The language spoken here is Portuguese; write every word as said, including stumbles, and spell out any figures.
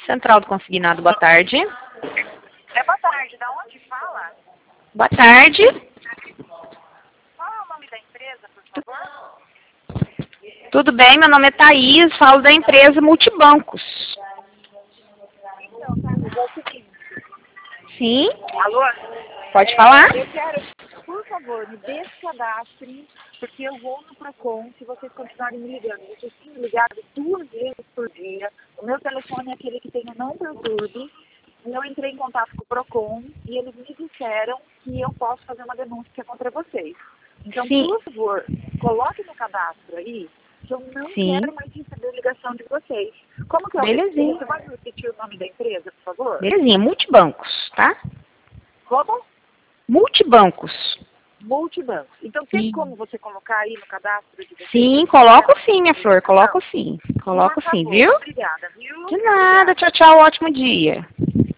Central do Consignado, boa tarde. É, boa tarde. Da onde fala? Boa tarde. Qual é o nome da empresa, por favor? Tudo bem, meu nome é Thaís, falo da empresa Multibancos. Então, Thaís, é o seguinte. Sim, Alô? pode É, falar? Eu quero, por favor, me descadastre, porque eu vou no Procon se vocês continuarem me ligando. Vocês têm me ligado duas vezes por dia. O meu telefone é aquele que tem o não perturbe. Eu entrei em contato com o Procon e eles me disseram que eu posso fazer uma denúncia contra vocês. Então, Sim. por favor, coloque no cadastro aí que eu não Sim. quero mais receber ligação de vocês. Como que eu Belezinha. Você pode repetir o nome da empresa, por favor? Belezinha, Multibancos, tá? Como? Multibancos. Multibanco. Então, tem Sim. como você colocar aí no cadastro de vocês? Sim, coloco sim, minha flor, coloco sim. Coloco Por sim, favor, viu? obrigada, viu? De nada, Obrigada. tchau, tchau, ótimo dia.